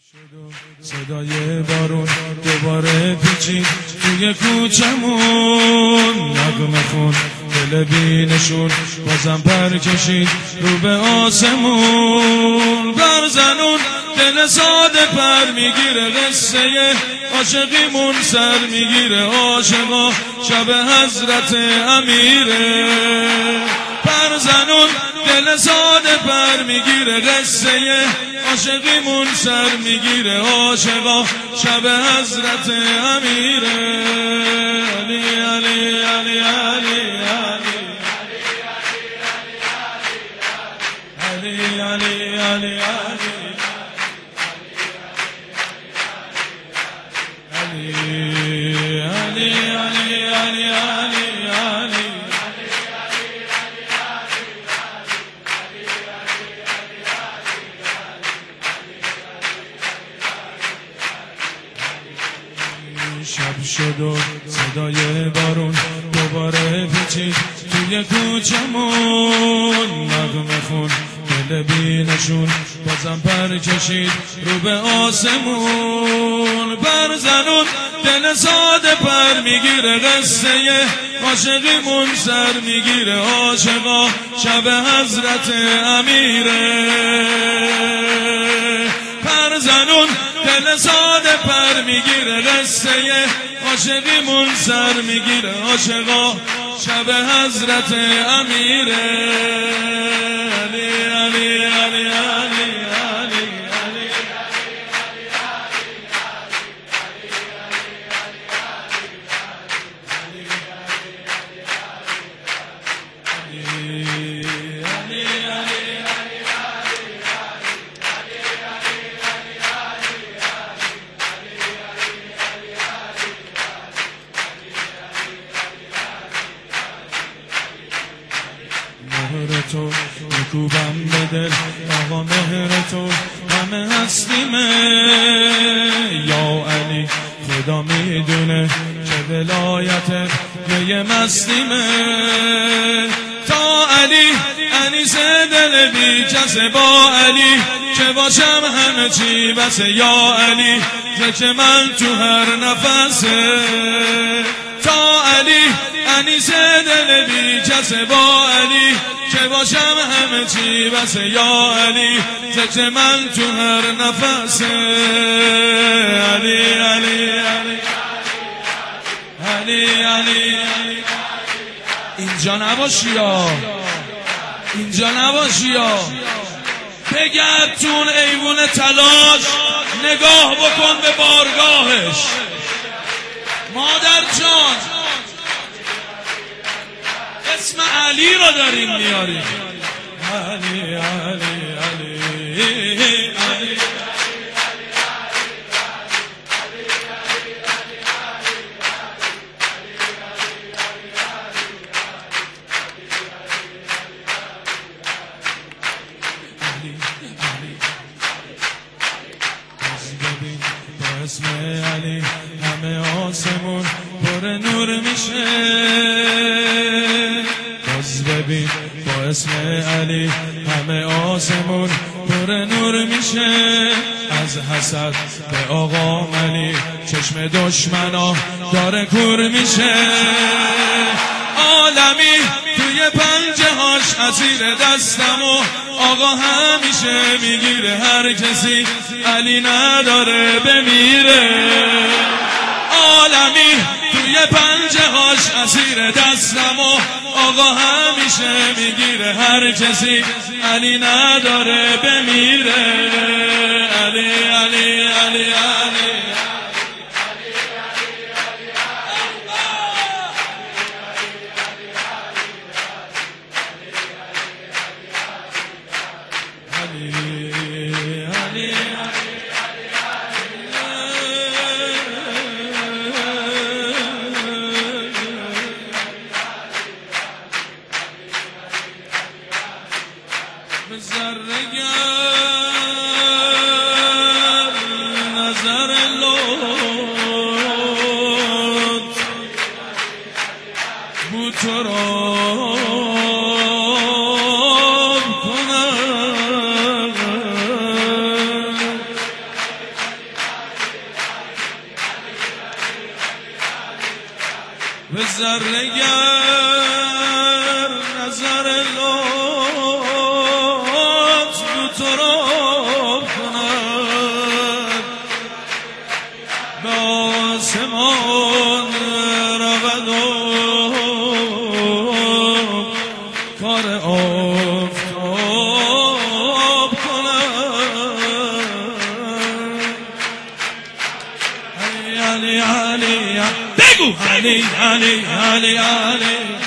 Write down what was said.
صدای بارون دوباره پیچید توی کوچمون، نغمه خون دل بینشون بازم پر کشید رو به آسمون. برزنون دل ساده پر میگیره، قصه عاشقیمون سر میگیره، عاشقا شب حضرت امیره. برزنون دل ساده پر میگیره، قصه عاشقیمون سر میگیره، عاشقا شب حضرت امیره. علی علی علی علی علی علی علی شب شد و صدای بارون دوباره پیچید توی کوچمون، نغمه خون دل بینشون بازم پر کشید رو به آسمون. برزنون دل ساده پر میگیره، قصه عاشقیمون سر میگیره، عاشقا شب حضرت امیره. برزنون دل ساده پر میگیره، قصه عاشقیمون سر میگیره، عاشقا شب حضرت امیره. علی علی علی علی مهر تو میکوبم به دل، آقا مهر تو همه هستیمه. یا علی خدا میدونه که ولایتت یه مستیمه. تا علی انیس دل بی کسه، با علی که باشم همه چی بسه. یا علی ذکر من تو هر نفسه. تا علی انیس دل بی کسه، با علی که باشم همه چی بسه. یا علی ذکر من تو هر نفسه. علی علی علی علی علی اینجا نباشی یا اینجا نباشی یا بگرد تون ایوون تلاش، نگاه بکن به بارگاهش. مادر جان اسم علی را داریم میاریم. علی علی علی علی با اسم علی همه آسمون پر نور میشه. باز ببین با اسم علی همه آسمون پر نور میشه. از حسد به آقا علی چشم دشمنا داره کور میشه. عالمی توی پنجه هاش اسیر دستم و آقا همیشه میگیره، هر کسی علی نداره بمیره. عالمی توی پنجه هاش اسیر دستم و آقا همیشه میگیره، هر کسی علی نداره بمیره. علی علی علی علی ذره‌گر نظر لطف بود تو را کنم. به ذره گر نظر لطف تو را کند به آسمان رود و کار آفتاب کند علی علی علی بگو علی علی علی علی